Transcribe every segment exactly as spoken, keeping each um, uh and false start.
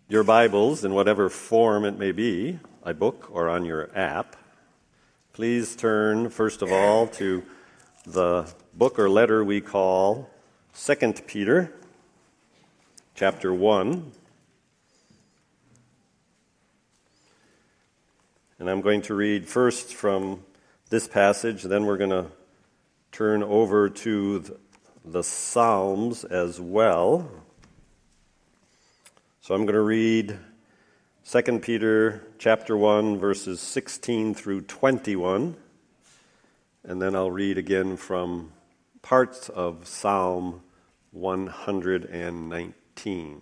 your Bibles, in whatever form it may be, a book or on your app, please turn, first of all, to the book or letter we call Second Peter, chapter one. And I'm going to read first from this passage, then we're going to turn over to the, the Psalms as well. So I'm going to read Second Peter chapter one, verses sixteen through twenty-one, and then I'll read again from parts of Psalm one hundred nineteen.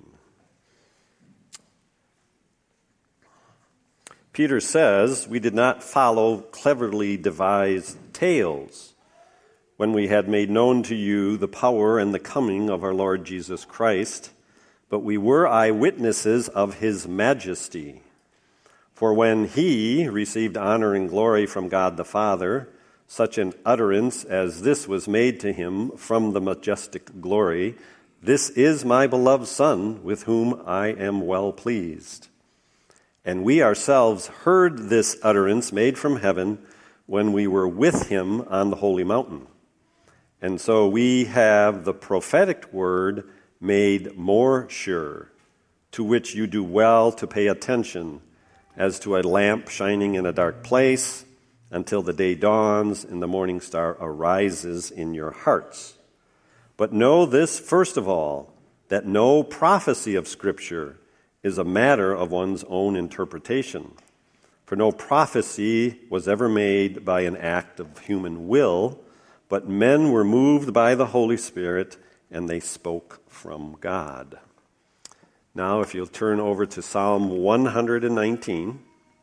Peter says, "We did not follow cleverly devised tales when we had made known to you the power and the coming of our Lord Jesus Christ, but we were eyewitnesses of his majesty. For when he received honor and glory from God the Father, such an utterance as this was made to him from the majestic glory, 'This is my beloved Son, with whom I am well pleased.' And we ourselves heard this utterance made from heaven when we were with him on the holy mountain. And so we have the prophetic word made more sure, to which you do well to pay attention, as to a lamp shining in a dark place, until the day dawns and the morning star arises in your hearts. But know this first of all, that no prophecy of Scripture is a matter of one's own interpretation. For no prophecy was ever made by an act of human will, but men were moved by the Holy Spirit, and they spoke from God." Now, if you'll turn over to Psalm one hundred nineteen,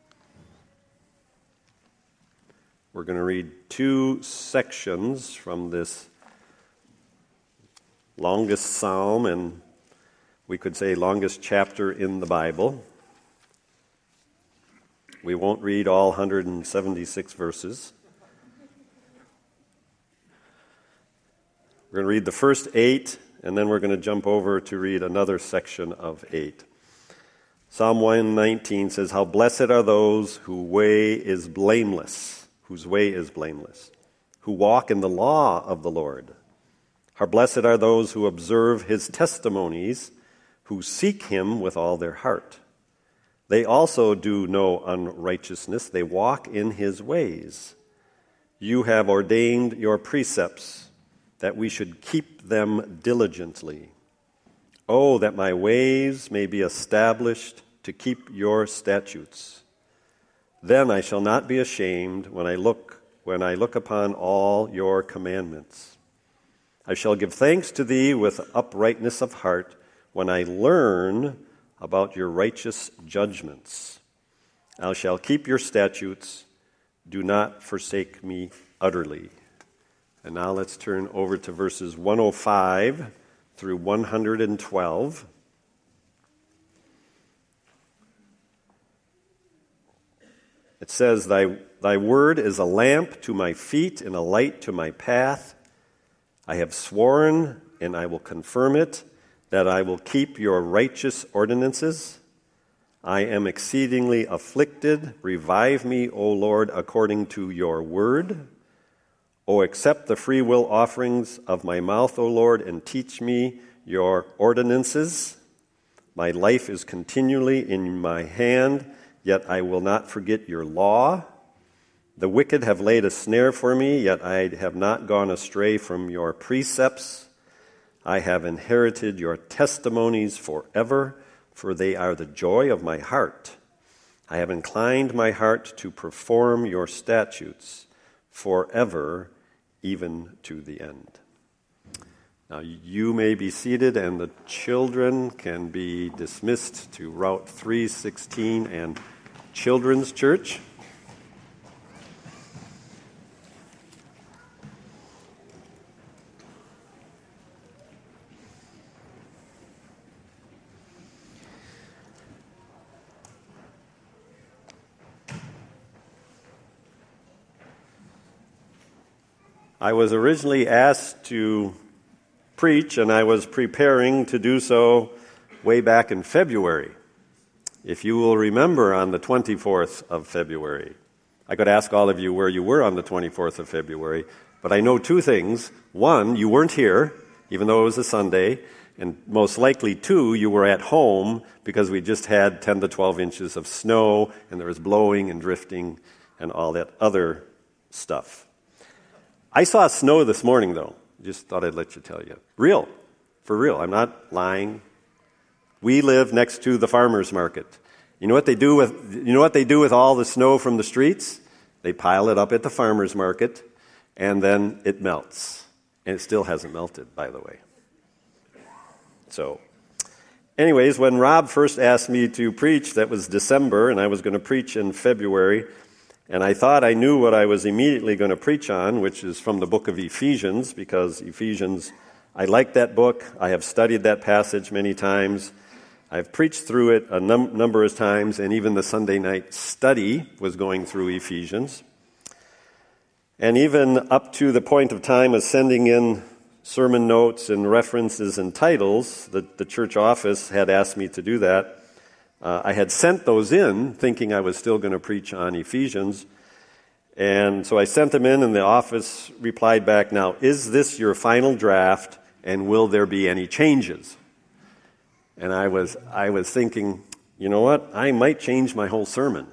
we're going to read two sections from this longest psalm, and we could say longest chapter in the Bible. We won't read all one hundred seventy-six verses. We're going to read the first eight, and then we're going to jump over to read another section of eight. Psalm one nineteen says, "How blessed are those whose way is blameless, whose way is blameless, who walk in the law of the Lord. How blessed are those who observe his testimonies, who seek him with all their heart. They also do no unrighteousness, they walk in his ways. You have ordained your precepts, that we should keep them diligently. Oh, that my ways may be established to keep your statutes. Then I shall not be ashamed when I look when I look upon all your commandments. I shall give thanks to thee with uprightness of heart when I learn about your righteous judgments. I shall keep your statutes. Do not forsake me utterly." And now let's turn over to verses one oh five through one hundred twelve. It says, Thy, Thy word is a lamp to my feet and a light to my path. I have sworn, and I will confirm it, that I will keep your righteous ordinances. I am exceedingly afflicted. Revive me, O Lord, according to your word. O accept the free will offerings of my mouth, O Lord, and teach me your ordinances. My life is continually in my hand, yet I will not forget your law. The wicked have laid a snare for me, yet I have not gone astray from your precepts. I have inherited your testimonies forever, for they are the joy of my heart. I have inclined my heart to perform your statutes forever, even to the end. Now you may be seated, and the children can be dismissed to Route three sixteen and Children's Church. I was originally asked to preach, and I was preparing to do so way back in February. if you will remember on the twenty-fourth of February. I could ask all of you where you were on the twenty-fourth of February, but I know two things. One, you weren't here, even though it was a Sunday, and most likely, two, you were at home because we just had ten to twelve inches of snow, and there was blowing and drifting and all that other stuff. I saw snow this morning, though. Just thought I'd let you tell you. Real. For real. I'm not lying. We live next to the farmer's market. You know what they do with you know what they do with all the snow from the streets? They pile it up at the farmer's market, and then it melts. And it still hasn't melted, by the way. So, anyways, when Rob first asked me to preach, that was December, and I was going to preach in February, and I thought I knew what I was immediately going to preach on, which is from the book of Ephesians, because Ephesians, I like that book. I have studied that passage many times. I've preached through it a num- number of times, and even the Sunday night study was going through Ephesians. And even up to the point of time of sending in sermon notes and references and titles, the, the church office had asked me to do that. Uh, I had sent those in, thinking I was still going to preach on Ephesians. And so I sent them in, and the office replied back, "Now, is this your final draft, and will there be any changes?" And I was I was thinking, you know what? I might change my whole sermon.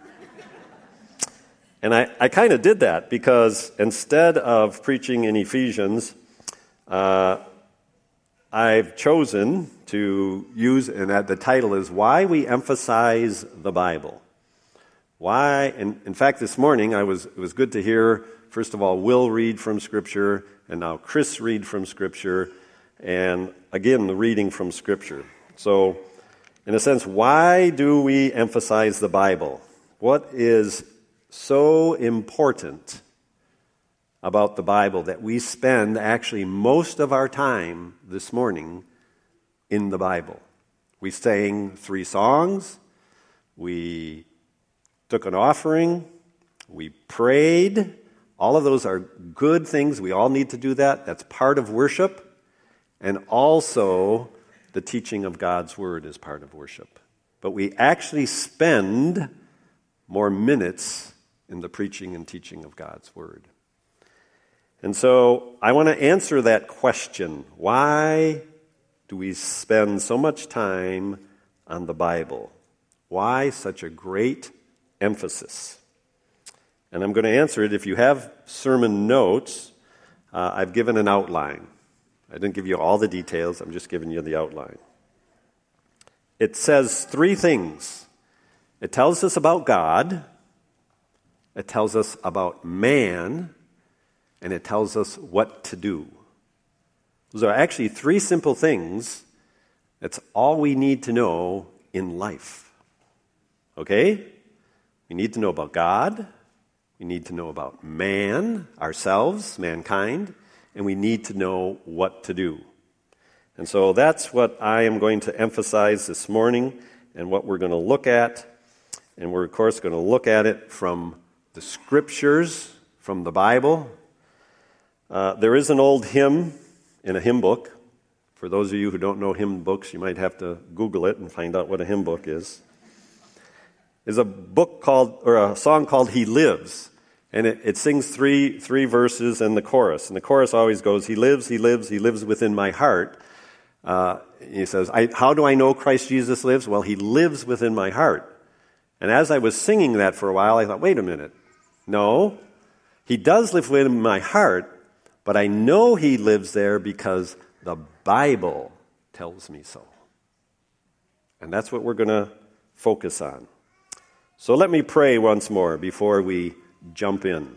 And I, I kind of did that, because instead of preaching in Ephesians, uh, I've chosen to use, and the title is Why We Emphasize the Bible. Why? And in fact, this morning, I was it was good to hear, first of all, Will read from Scripture, and now Chris read from Scripture, and again, the reading from Scripture. So, in a sense, why do we emphasize the Bible? What is so important about the Bible that we spend actually most of our time this morning in the Bible? We sang three songs, we took an offering, we prayed. All of those are good things. We all need to do that. That's part of worship. And also, the teaching of God's Word is part of worship. But we actually spend more minutes in the preaching and teaching of God's Word. And so I want to answer that question. Why do we spend so much time on the Bible? Why such a great emphasis? And I'm going to answer it. If you have sermon notes, uh, I've given an outline. I didn't give you all the details. I'm just giving you the outline. It says three things. It tells us about God. It tells us about man. And it tells us what to do. Those are actually three simple things. That's all we need to know in life. Okay? We need to know about God. We need to know about man, ourselves, mankind. And we need to know what to do. And so that's what I am going to emphasize this morning and what we're going to look at. And we're, of course, going to look at it from the Scriptures, from the Bible. Uh, there is an old hymn in a hymn book. For those of you who don't know hymn books, you might have to Google it and find out what a hymn book is. There's a book called, or a song called He Lives. And it, it sings three three verses and the chorus. And the chorus always goes, He lives, He lives, He lives within my heart. Uh, he says, I, how do I know Christ Jesus lives? Well, He lives within my heart. And as I was singing that for a while, I thought, wait a minute. No, He does live within my heart, but I know He lives there because the Bible tells me so. And that's what we're going to focus on. So let me pray once more before we jump in.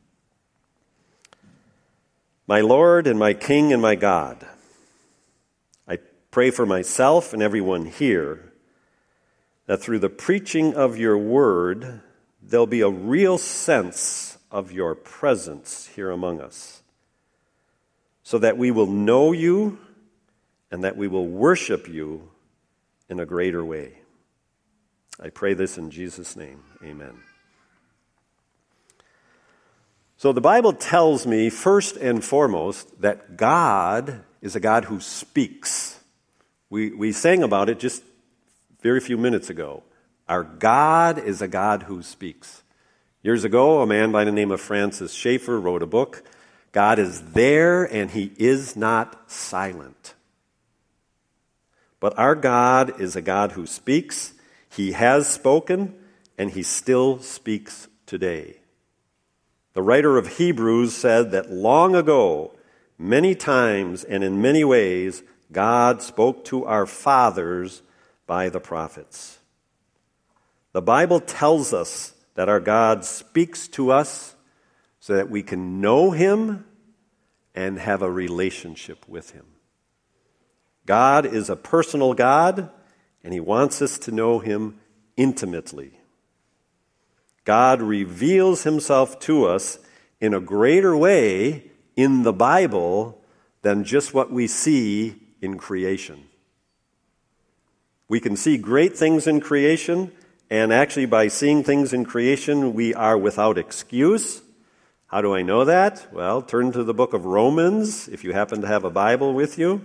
My Lord and my King and my God, I pray for myself and everyone here that through the preaching of your word, there'll be a real sense of your presence here among us, so that we will know you and that we will worship you in a greater way. I pray this in Jesus' name. Amen. So the Bible tells me, first and foremost, that God is a God who speaks. We we sang about it just very few minutes ago. Our God is a God who speaks. Years ago, a man by the name of Francis Schaeffer wrote a book, God is there and he is not silent. But our God is a God who speaks. He has spoken, and he still speaks today. The writer of Hebrews said that long ago, many times and in many ways, God spoke to our fathers by the prophets. The Bible tells us that our God speaks to us so that we can know him and have a relationship with him. God is a personal God, and he wants us to know him intimately. God reveals himself to us in a greater way in the Bible than just what we see in creation. We can see great things in creation, and actually by seeing things in creation, we are without excuse. How do I know that? Well, turn to the book of Romans, if you happen to have a Bible with you.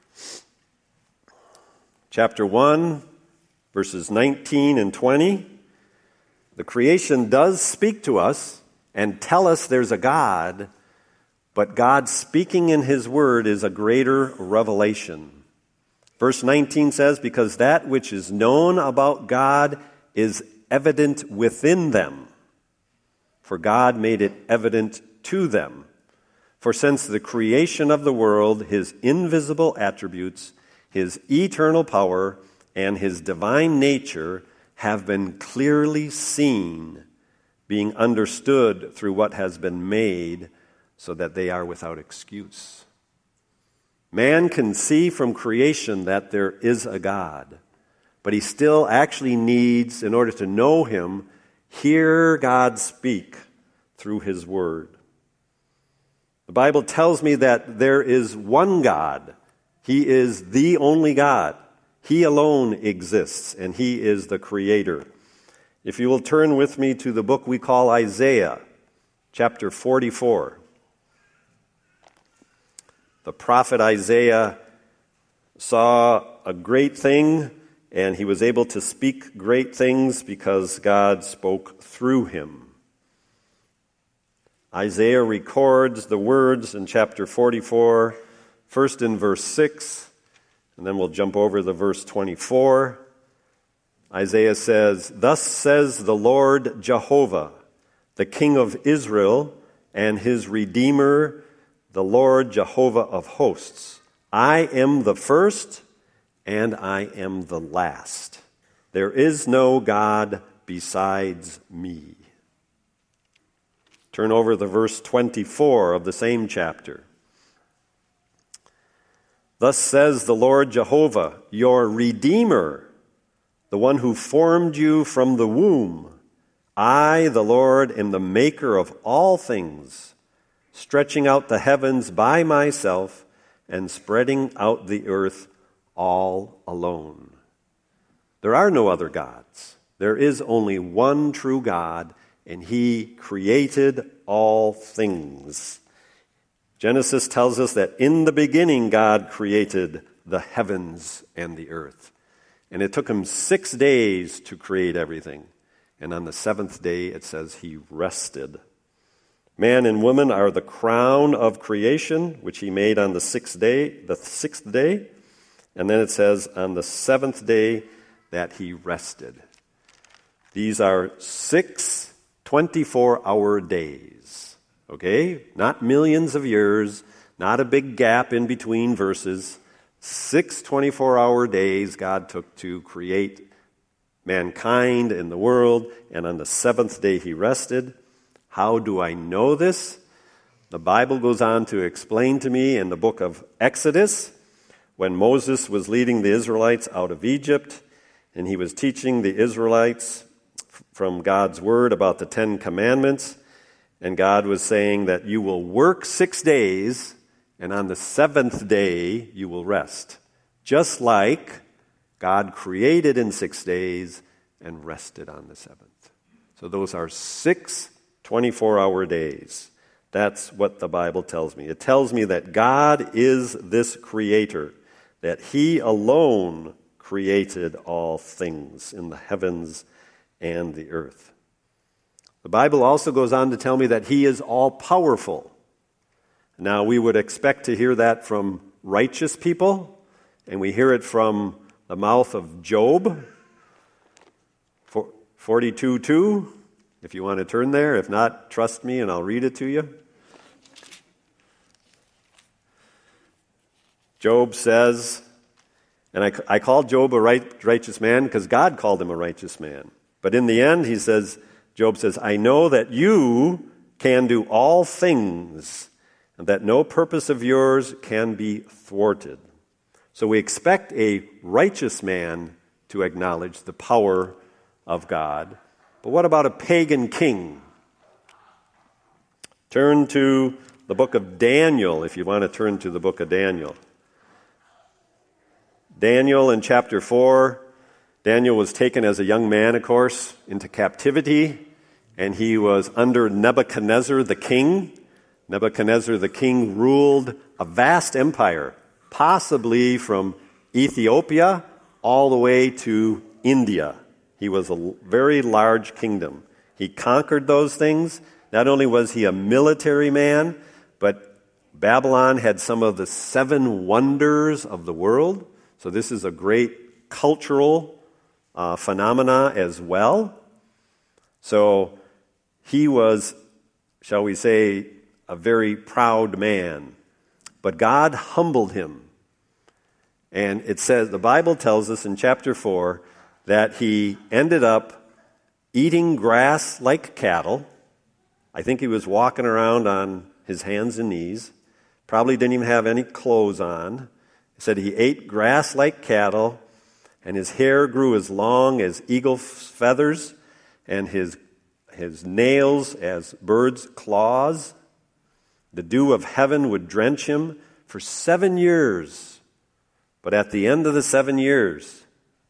Chapter one, verses nineteen and twenty. The creation does speak to us and tell us there's a God, but God speaking in his word is a greater revelation. Verse nineteen says, because that which is known about God is evident within them, for God made it evident to them. For since the creation of the world, his invisible attributes, his eternal power, and his divine nature have been clearly seen, being understood through what has been made, so that they are without excuse. Man can see from creation that there is a God, but he still actually needs, in order to know him, hear God speak through his word. The Bible tells me that there is one God. He is the only God. He alone exists, and he is the creator. If you will turn with me to the book we call Isaiah, chapter forty-four. The prophet Isaiah saw a great thing, and he was able to speak great things because God spoke through him. Isaiah records the words in chapter forty-four, first in verse six, and then we'll jump over to verse twenty-four. Isaiah says, thus says the Lord Jehovah, the King of Israel and his Redeemer, the Lord Jehovah of hosts. I am the first and I am the last. There is no God besides me. Turn over to verse twenty-four of the same chapter. Thus says the Lord Jehovah, your Redeemer, the one who formed you from the womb. I, the Lord, am the maker of all things, stretching out the heavens by myself and spreading out the earth all alone. There are no other gods. There is only one true God, and he created all things. Genesis tells us that in the beginning God created the heavens and the earth. And it took him six days to create everything. And on the seventh day, it says he rested. Man and woman are the crown of creation, which he made on the sixth day, the sixth day. And then it says on the seventh day that he rested. These are six twenty-four-hour days. Okay? Not millions of years, not a big gap in between verses. Six twenty-four-hour days God took to create mankind and the world, and on the seventh day he rested. How do I know this? The Bible goes on to explain to me in the book of Exodus, when Moses was leading the Israelites out of Egypt, and he was teaching the Israelites from God's word about the Ten Commandments. And God was saying that you will work six days, and on the seventh day you will rest. Just like God created in six days and rested on the seventh. So those are six twenty-four-hour days. That's what the Bible tells me. It tells me that God is this creator, that he alone created all things in the heavens and the earth. The Bible also goes on to tell me that he is all-powerful. Now, we would expect to hear that from righteous people, and we hear it from the mouth of Job, forty-two two, if you want to turn there. If not, trust me and I'll read it to you. Job says, and I, I called Job a right, righteous man because God called him a righteous man. But in the end, he says, Job says, I know that you can do all things, and that no purpose of yours can be thwarted. So we expect a righteous man to acknowledge the power of God. But what about a pagan king? Turn to the book of Daniel, if you want to turn to the book of Daniel. Daniel in chapter four, Daniel was taken as a young man, of course, into captivity, and he was under Nebuchadnezzar the king. Nebuchadnezzar the king ruled a vast empire, possibly from Ethiopia all the way to India. He was a very large kingdom. He conquered those things. Not only was he a military man, but Babylon had some of the seven wonders of the world. So this is a great cultural uh, phenomena as well. So he was, shall we say, a very proud man. But God humbled him. And it says, the Bible tells us in chapter four that he ended up eating grass like cattle. I think he was walking around on his hands and knees. Probably didn't even have any clothes on. It said he ate grass like cattle, and his hair grew as long as eagle feathers, and his, his nails as birds' claws. The dew of heaven would drench him for seven years. But at the end of the seven years,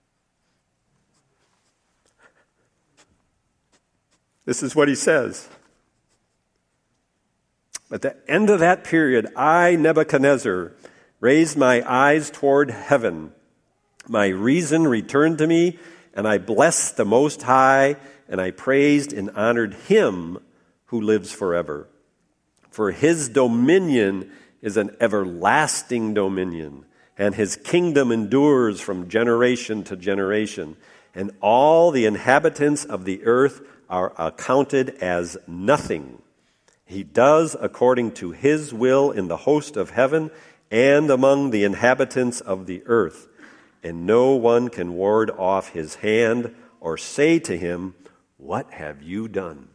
this is what he says. At the end of that period, I, Nebuchadnezzar, raised my eyes toward heaven. My reason returned to me, and I blessed the Most High, and I praised and honored him who lives forever. For his dominion is an everlasting dominion, and his kingdom endures from generation to generation. And all the inhabitants of the earth are accounted as nothing. He does according to his will in the host of heaven and among the inhabitants of the earth. And no one can ward off his hand or say to him, what have you done?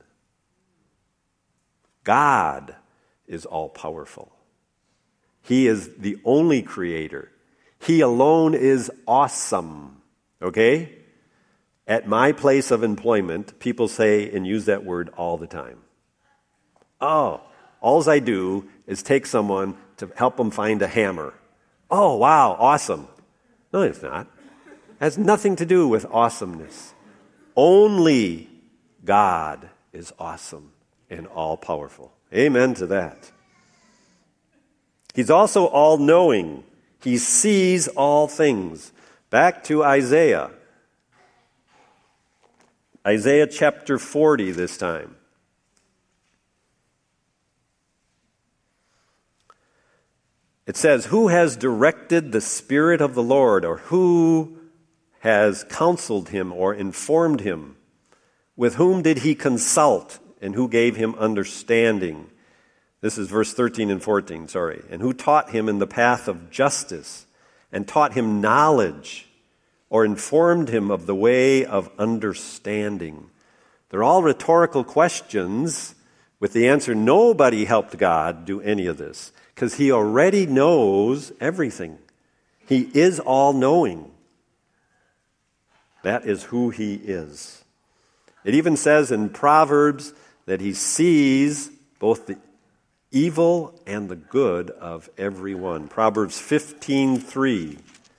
God is all-powerful. He is the only creator. He alone is awesome. Okay? At my place of employment, people say and use that word all the time. Oh, all I do is take someone to help them find a hammer. Oh, wow, awesome. No, it's not. It has nothing to do with awesomeness. Only God is awesome and all-powerful. Amen to that. He's also all-knowing. He sees all things. Back to Isaiah. Isaiah chapter forty this time. It says, who has directed the Spirit of the Lord, or who has counseled him or informed him? With whom did he consult, and who gave him understanding? This is verse thirteen and fourteen, sorry. And who taught him in the path of justice, and taught him knowledge, or informed him of the way of understanding? They're all rhetorical questions with the answer, nobody helped God do any of this, because he already knows everything. He is all-knowing. That is who he is. It even says in Proverbs that he sees both the evil and the good of everyone. Proverbs fifteen three.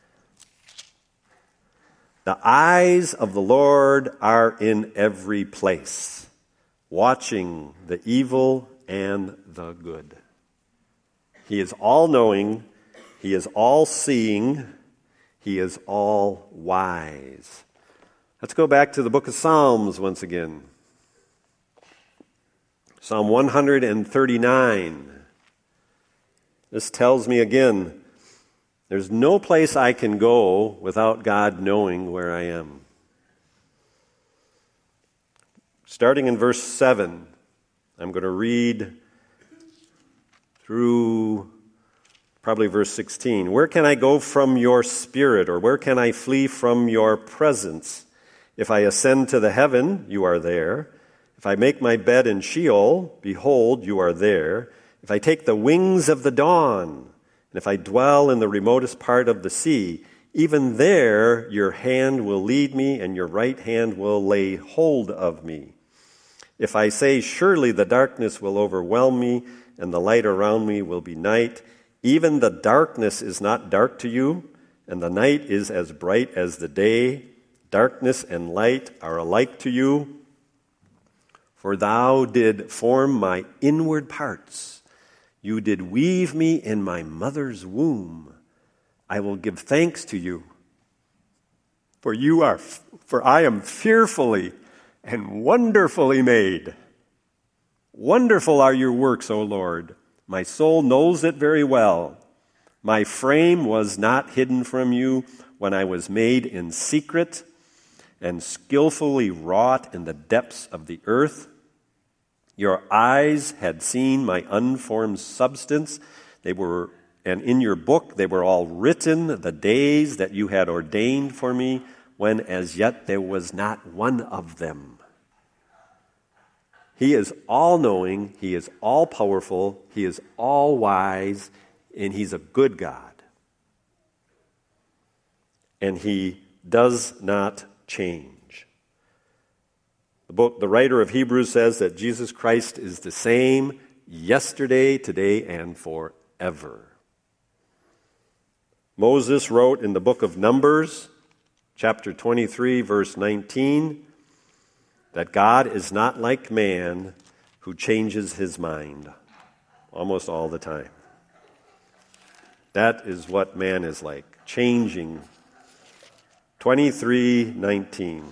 The eyes of the Lord are in every place, watching the evil and the good. He is all-knowing. He is all-seeing. He is all wise. Let's go back to the book of Psalms once again. Psalm one thirty-nine. This tells me again, there's no place I can go without God knowing where I am. Starting in verse seven, I'm going to read through probably verse sixteen. Where can I go from your spirit, or where can I flee from your presence? If I ascend to the heaven, you are there. If I make my bed in Sheol, behold, you are there. If I take the wings of the dawn, and if I dwell in the remotest part of the sea, even there your hand will lead me, and your right hand will lay hold of me. If I say, surely the darkness will overwhelm me, and the light around me will be night, even the darkness is not dark to you, and the night is as bright as the day. Darkness and light are alike to you. For thou did form my inward parts. You did weave me in my mother's womb. I will give thanks to you. For you are, for I am fearfully and wonderfully made. Wonderful are your works, O Lord. My soul knows it very well. My frame was not hidden from you when I was made in secret and skillfully wrought in the depths of the earth. Your eyes had seen my unformed substance. They were, and in your book they were all written, the days that you had ordained for me, when as yet there was not one of them. He is all-knowing, He is all-powerful, He is all-wise, and He's a good God. And He does not change. The book, the writer of Hebrews says that Jesus Christ is the same yesterday, today, and forever. Moses wrote in the book of Numbers, chapter twenty-three, verse nineteen, that God is not like man who changes his mind almost all the time. That is what man is like, changing. twenty-three nineteen.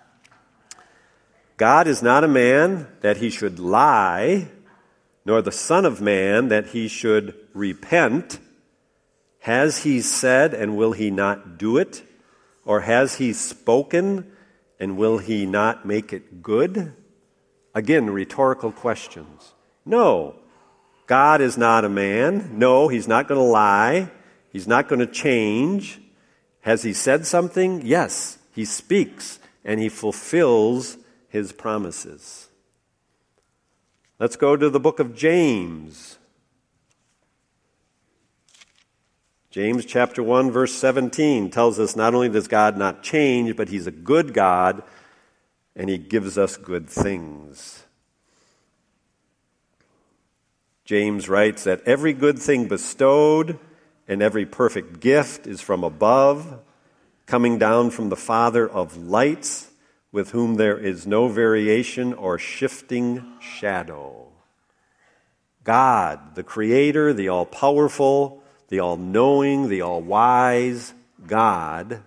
God is not a man that he should lie, nor the Son of Man that he should repent. Has he said, and will he not do it? Or has he spoken, and will he not make it good? Again, rhetorical questions. No, God is not a man. No, he's not going to lie. He's not going to change. Has he said something? Yes, he speaks, and he fulfills his promises. Let's go to the book of James. James chapter one, verse seventeen tells us not only does God not change, but he's a good God, and he gives us good things. James writes that every good thing bestowed and every perfect gift is from above, coming down from the Father of lights, with whom there is no variation or shifting shadow. God, the Creator, the all-powerful, the all-knowing, the all-wise God,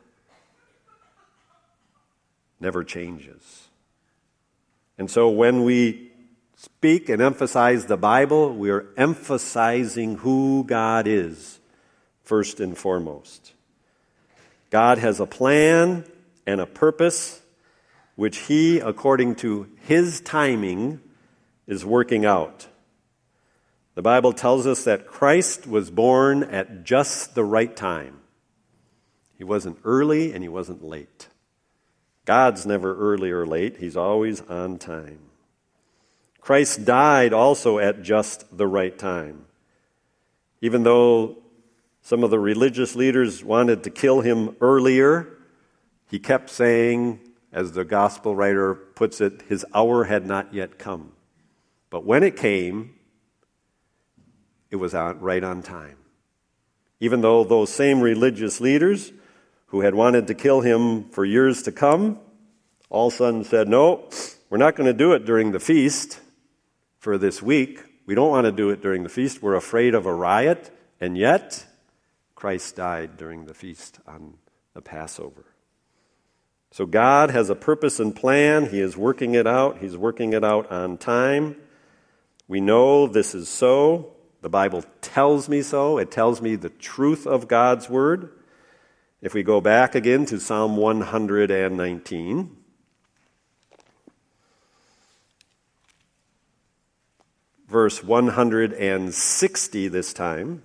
never changes. And so when we speak and emphasize the Bible, we are emphasizing who God is, first and foremost. God has a plan and a purpose which he, according to his timing, is working out. The Bible tells us that Christ was born at just the right time. He wasn't early and he wasn't late. God's never early or late. He's always on time. Christ died also at just the right time. Even though some of the religious leaders wanted to kill him earlier, he kept saying, as the gospel writer puts it, his hour had not yet come. But when it came, it was on, right on time. Even though those same religious leaders who had wanted to kill him for years to come, all of a sudden said, no, we're not going to do it during the feast for this week. We don't want to do it during the feast. We're afraid of a riot. And yet, Christ died during the feast on the Passover. So God has a purpose and plan. He is working it out. He's working it out on time. We know this is so. The Bible tells me so. It tells me the truth of God's word. If we go back again to Psalm one hundred nineteen, verse one hundred sixty this time,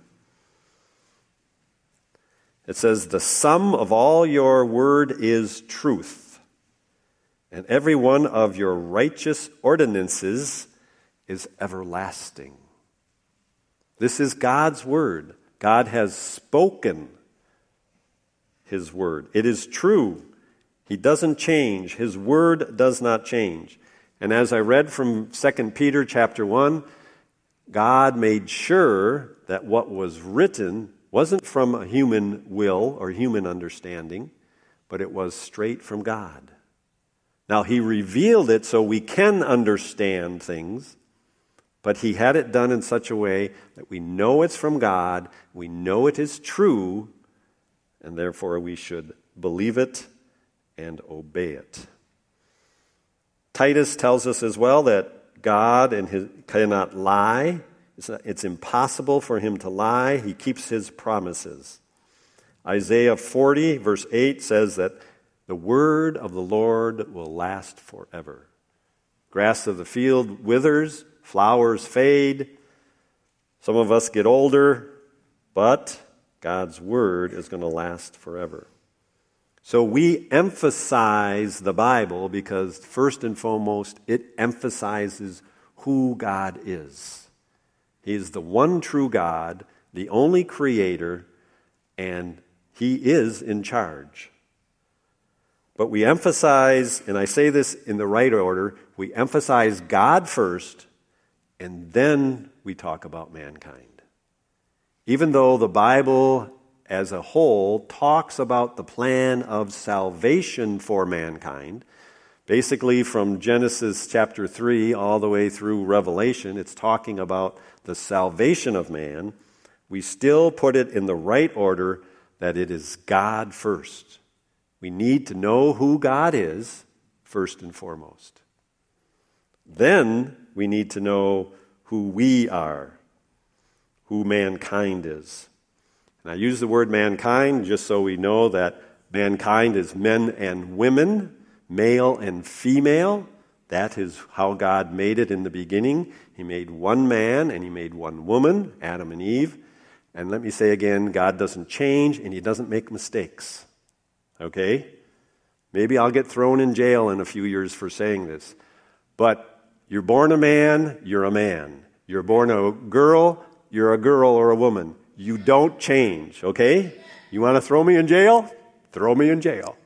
it says, "The sum of all your word is truth, and every one of your righteous ordinances is everlasting." This is God's word. God has spoken His word. It is true. He doesn't change. His word does not change. And as I read from Second Peter chapter one, God made sure that what was written wasn't from a human will or human understanding, but it was straight from God. Now, He revealed it so we can understand things, but He had it done in such a way that we know it's from God, we know it is true, and therefore we should believe it and obey it. Titus tells us as well that God and his, cannot lie. It's, not, it's impossible for Him to lie. He keeps His promises. Isaiah forty, verse eight says that the word of the Lord will last forever. Grass of the field withers, flowers fade. Some of us get older, but God's word is going to last forever. So we emphasize the Bible because, first and foremost, it emphasizes who God is. He is the one true God, the only creator, and He is in charge. But we emphasize, and I say this in the right order, we emphasize God first, and then we talk about mankind. Even though the Bible as a whole talks about the plan of salvation for mankind, basically from Genesis chapter three all the way through Revelation, it's talking about the salvation of man, we still put it in the right order that it is God first. We need to know who God is first and foremost. Then we need to know who we are, who mankind is. And I use the word mankind just so we know that mankind is men and women, male and female. That is how God made it in the beginning. He made one man and He made one woman, Adam and Eve. And let me say again, God doesn't change and He doesn't make mistakes. Okay? Maybe I'll get thrown in jail in a few years for saying this. But you're born a man, you're a man. You're born a girl, you're a girl or a woman. You don't change, okay? You want to throw me in jail? Throw me in jail.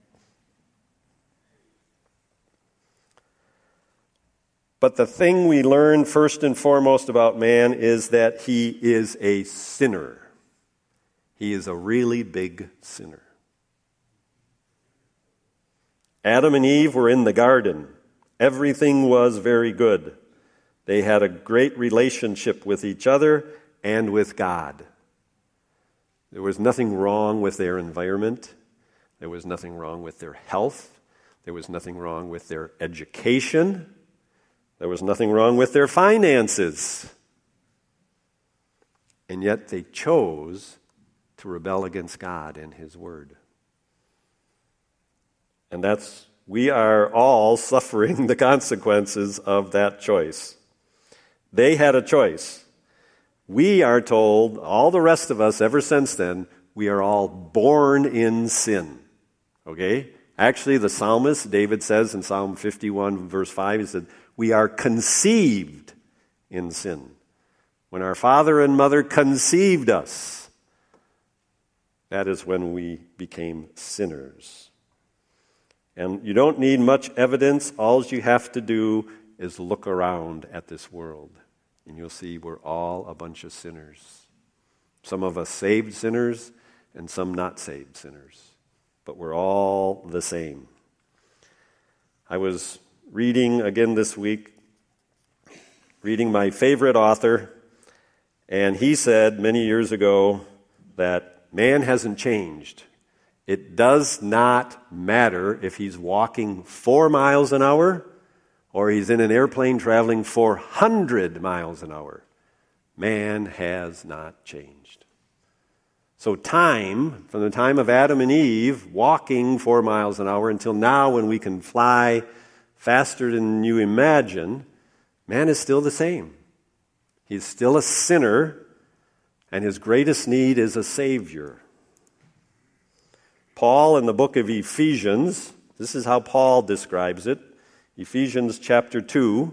But the thing we learn first and foremost about man is that he is a sinner. He is a really big sinner. Adam and Eve were in the garden. Everything was very good. They had a great relationship with each other and with God. There was nothing wrong with their environment. There was nothing wrong with their health. There was nothing wrong with their education. There was nothing wrong with their finances. And yet they chose to rebel against God and His Word. And that's, we are all suffering the consequences of that choice. They had a choice. We are told, all the rest of us ever since then, we are all born in sin. Okay? Actually, the psalmist, David says in Psalm fifty-one, verse five, he said, we are conceived in sin. When our father and mother conceived us, that is when we became sinners. And you don't need much evidence. All you have to do is look around at this world, and you'll see we're all a bunch of sinners. Some of us saved sinners, and some not saved sinners. But we're all the same. I was reading again this week, reading my favorite author, and he said many years ago that man hasn't changed. It does not matter if he's walking four miles an hour or he's in an airplane traveling four hundred miles an hour. Man has not changed. So time, from the time of Adam and Eve, walking four miles an hour until now when we can fly faster than you imagine, man is still the same. He's still a sinner, and his greatest need is a Savior. Paul in the book of Ephesians, this is how Paul describes it. Ephesians chapter two,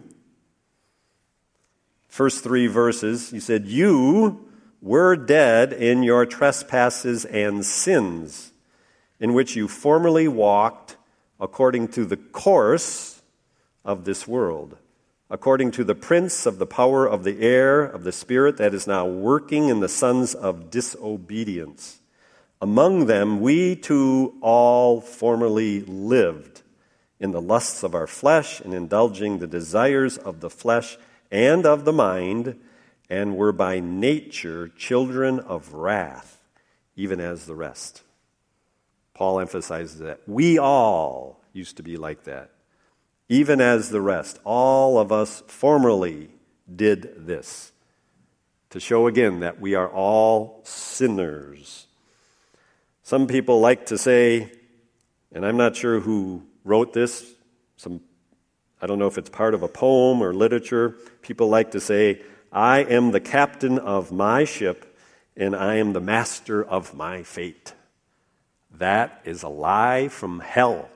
first three verses, he said, "You were dead in your trespasses and sins, in which you formerly walked according to the course of this world, according to the prince of the power of the air, of the spirit that is now working in the sons of disobedience. Among them we too all formerly lived in the lusts of our flesh and indulging the desires of the flesh and of the mind, and were by nature children of wrath, even as the rest." Paul emphasizes that. We all used to be like that. Even as the rest, all of us formerly did this. To show again that we are all sinners. Some people like to say, and I'm not sure who wrote this, some, I don't know if it's part of a poem or literature, people like to say, "I am the captain of my ship, and I am the master of my fate." That is a lie from hell.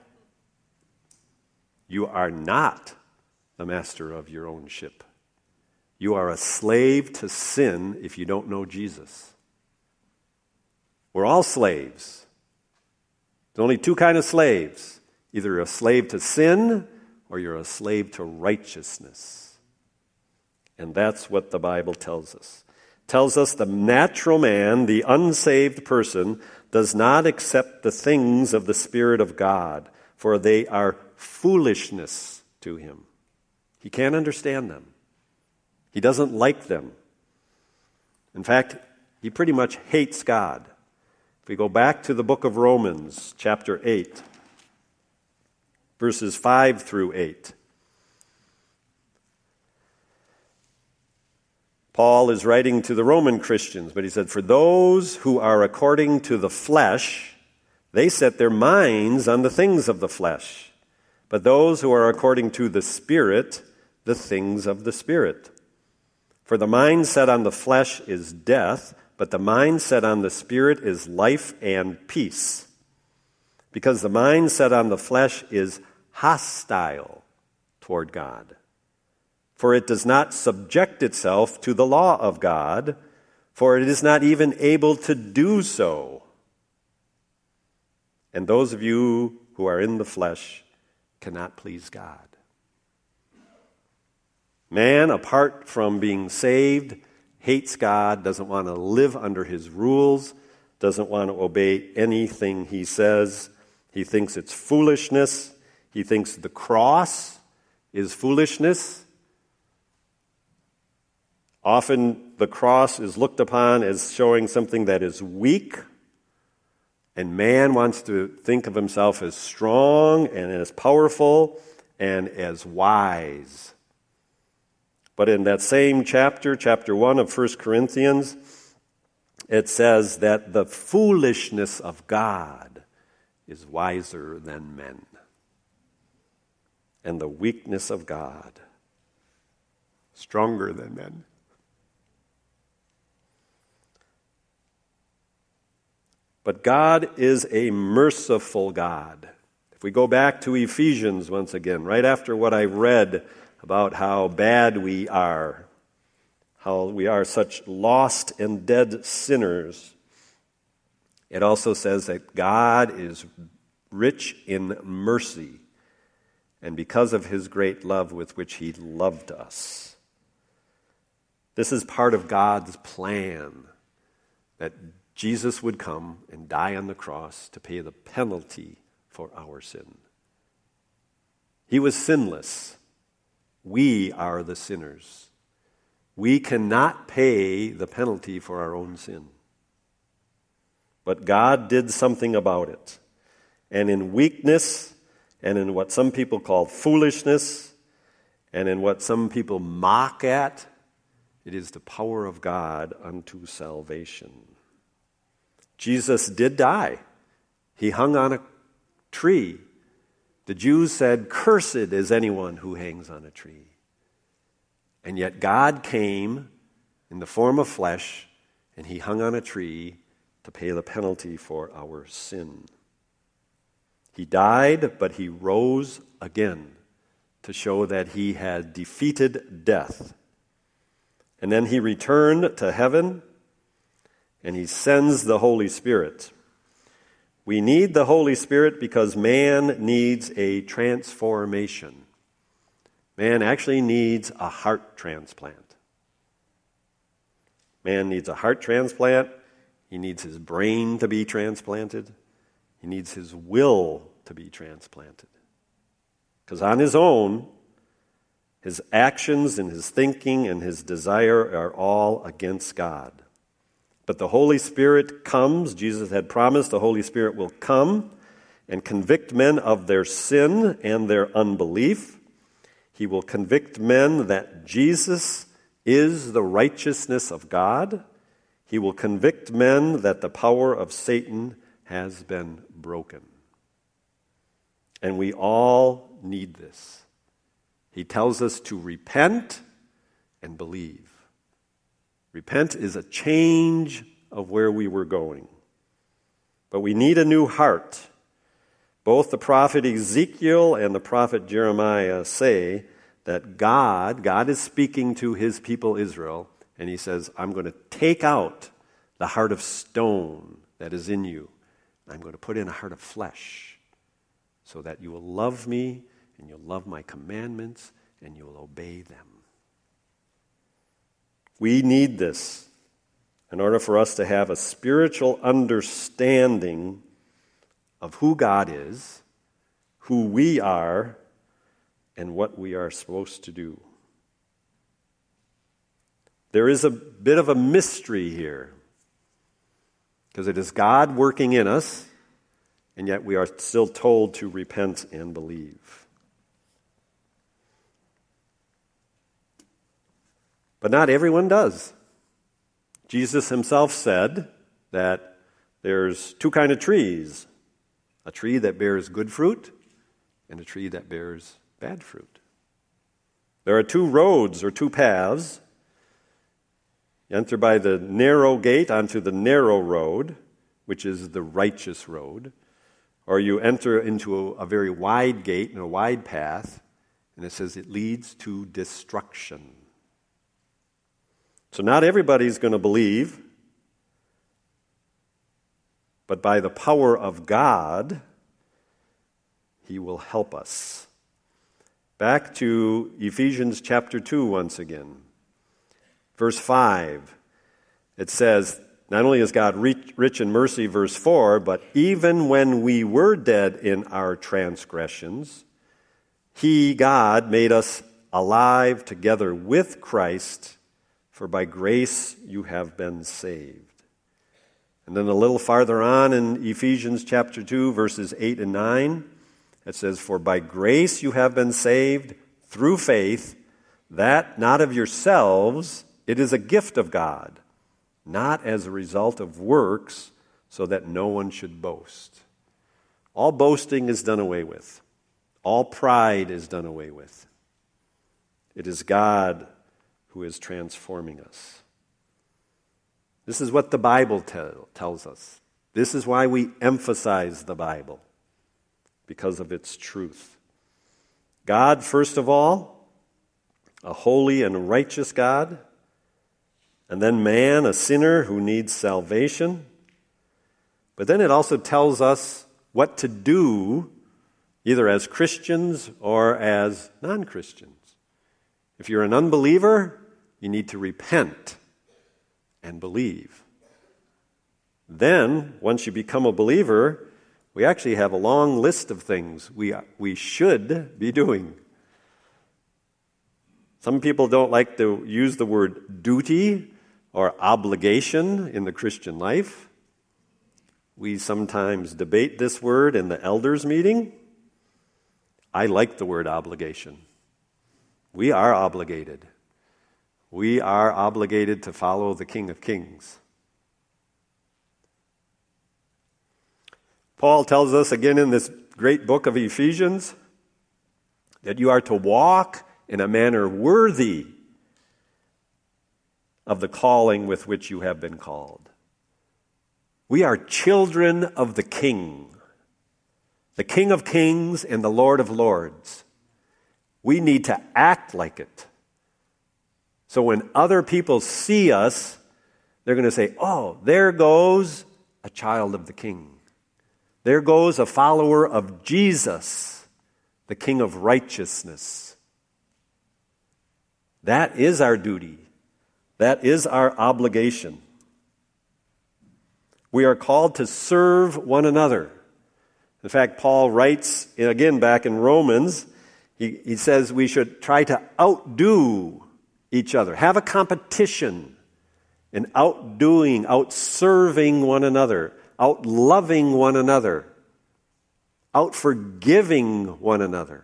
You are not the master of your own ship. You are a slave to sin if you don't know Jesus. We're all slaves. There's only two kinds of slaves. Either you're a slave to sin or you're a slave to righteousness. And that's what the Bible tells us. It tells us the natural man, the unsaved person, does not accept the things of the Spirit of God, for they are foolishness to him. He can't understand them. He doesn't like them. In fact, he pretty much hates God. If we go back to the book of Romans, chapter eight, verses five through eight, Paul is writing to the Roman Christians, but he said, "For those who are according to the flesh, they set their minds on the things of the flesh. But those who are according to the Spirit, the things of the Spirit. For the mind set on the flesh is death, but the mind set on the Spirit is life and peace. Because the mind set on the flesh is hostile toward God. For it does not subject itself to the law of God, for it is not even able to do so. And those of you who are in the flesh cannot please God." Man, apart from being saved, hates God, doesn't want to live under his rules, doesn't want to obey anything he says. He thinks it's foolishness. He thinks the cross is foolishness. Often the cross is looked upon as showing something that is weak, and man wants to think of himself as strong and as powerful and as wise. But in that same chapter, chapter one of First Corinthians, it says that the foolishness of God is wiser than men, and the weakness of God stronger than men. But God is a merciful God. If we go back to Ephesians once again, right after what I read about how bad we are, how we are such lost and dead sinners, it also says that God is rich in mercy, and because of his great love with which he loved us. This is part of God's plan, that Jesus would come and die on the cross to pay the penalty for our sin. He was sinless. We are the sinners. We cannot pay the penalty for our own sin. but God did something about it. And in weakness, and in what some people call foolishness, and in what some people mock at, it is the power of God unto salvation. Jesus did die. He hung on a tree. The Jews said, "Cursed is anyone who hangs on a tree." And yet God came in the form of flesh, and he hung on a tree to pay the penalty for our sin. He died, but he rose again to show that he had defeated death. And then he returned to heaven, and he sends the Holy Spirit. We need the Holy Spirit because man needs a transformation. Man actually needs a heart transplant. Man needs a heart transplant. He needs his brain to be transplanted. He needs his will to be transplanted. Because on his own, his actions and his thinking and his desire are all against God. But the Holy Spirit comes. Jesus had promised the Holy Spirit will come and convict men of their sin and their unbelief. He will convict men that Jesus is the righteousness of God. He will convict men that the power of Satan has been broken. And we all need this. He tells us to repent and believe. Repent is a change of where we were going. But we need a new heart. Both the prophet Ezekiel and the prophet Jeremiah say that God, God is speaking to his people Israel, and he says, I'm going to take out the heart of stone that is in you. I'm going to put in a heart of flesh so that you will love me and you'll love my commandments and you'll obey them. We need this in order for us to have a spiritual understanding of who God is, who we are, and what we are supposed to do. There is a bit of a mystery here, because it is God working in us, and yet we are still told to repent and believe. But not everyone does. Jesus himself said that there's two kinds of trees, a tree that bears good fruit and a tree that bears bad fruit. There are two roads or two paths. You enter by the narrow gate onto the narrow road, which is the righteous road, or you enter into a, a very wide gate and a wide path, and it says it leads to destruction. So not everybody's going to believe, but by the power of God, he will help us. Back to Ephesians chapter two once again. Verse five, it says, not only is God rich in mercy, verse four, but even when we were dead in our transgressions, he, God, made us alive together with Christ, for by grace you have been saved. And then a little farther on in Ephesians chapter two, verses eight and nine, it says, for by grace you have been saved through faith, that not of yourselves, it is a gift of God, not as a result of works, so that no one should boast. All boasting is done away with. All pride is done away with. It is God who is transforming us. This is what the Bible tell, tells us. This is why we emphasize the Bible, because of its truth. God, first of all, a holy and righteous God, and then man, a sinner who needs salvation. But then it also tells us what to do, either as Christians or as non-Christians. If you're an unbeliever, you need to repent and believe. Then, once you become a believer, we actually have a long list of things we, we should be doing. Some people don't like to use the word duty or obligation in the Christian life. We sometimes debate this word in the elders' meeting. I like the word obligation. We are obligated. We are obligated to follow the King of Kings. Paul tells us again in this great book of Ephesians that you are to walk in a manner worthy of the calling with which you have been called. We are children of the King, the King of Kings and the Lord of Lords. We need to act like it. So when other people see us, they're going to say, oh, there goes a child of the King. There goes a follower of Jesus, the King of righteousness. That is our duty. That is our obligation. We are called to serve one another. In fact, Paul writes, again back in Romans, he, he says we should try to outdo each other. Have a competition in outdoing, outserving one another, outloving one another, outforgiving one another.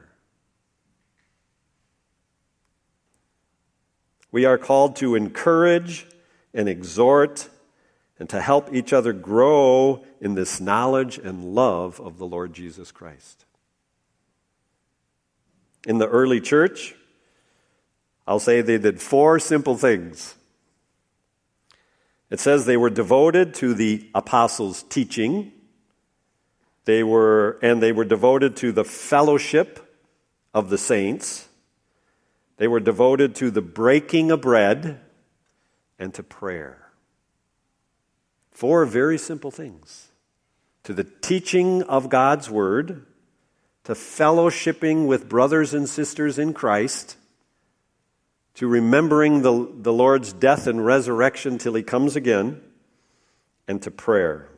We are called to encourage and exhort and to help each other grow in this knowledge and love of the Lord Jesus Christ. In the early church, I'll say they did four simple things. It says they were devoted to the apostles' teaching. They were, and they were devoted to the fellowship of the saints. They were devoted to the breaking of bread and to prayer. Four very simple things. To the teaching of God's word, to fellowshipping with brothers and sisters in Christ, to remembering the, the Lord's death and resurrection till he comes again, and to prayer.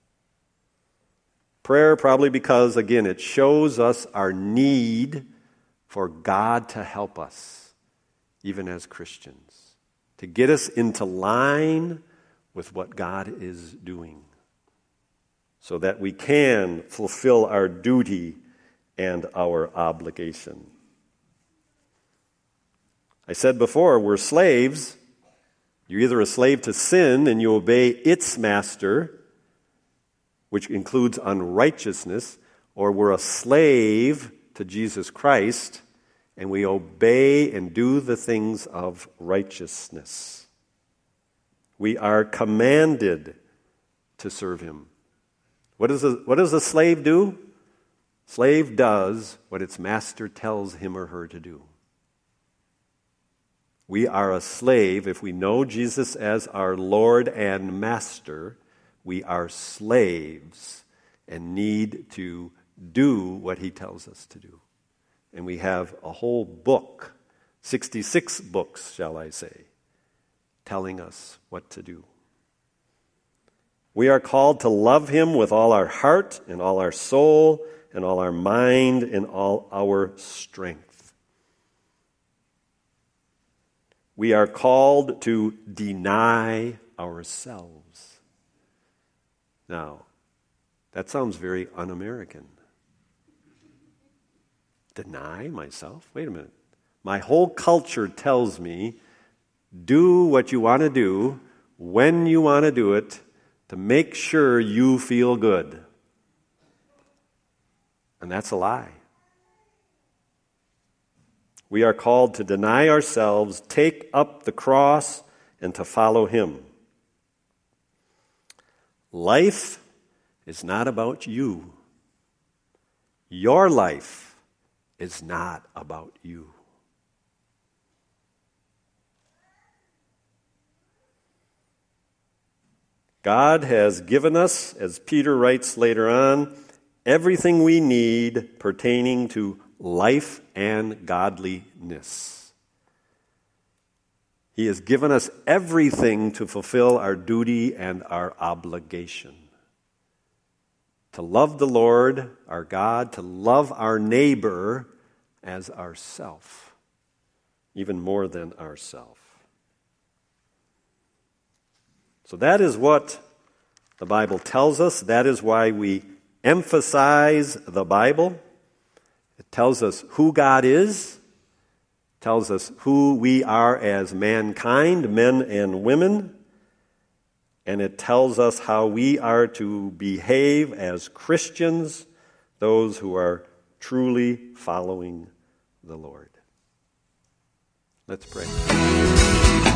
Prayer probably because, again, it shows us our need for God to help us, even as Christians, to get us into line with what God is doing, so that we can fulfill our duty and our obligation. I said before, we're slaves. You're either a slave to sin and you obey its master, which includes unrighteousness, or we're a slave to Jesus Christ and we obey and do the things of righteousness. We are commanded to serve him. What does a, what does a slave do? Slave does what its master tells him or her to do. We are a slave. If we know Jesus as our Lord and Master, we are slaves and need to do what he tells us to do. And we have a whole book, sixty-six books, shall I say, telling us what to do. We are called to love him with all our heart and all our soul and all our mind and all our strength. We are called to deny ourselves. Now, that sounds very un-American. Deny myself? Wait a minute. My whole culture tells me, do what you want to do, when you want to do it, to make sure you feel good. And that's a lie. We are called to deny ourselves, take up the cross, and to follow him. Life is not about you. Your life is not about you. God has given us, as Peter writes later on, everything we need pertaining to life and godliness. He has given us everything to fulfill our duty and our obligation. To love the Lord, our God, to love our neighbor as ourself, even more than ourself. So that is what The Bible tells us. That is why we emphasize the Bible. It tells us who God is, tells us who we are as mankind, men and women, and it tells us how we are to behave as Christians, those who are truly following the Lord. Let's pray.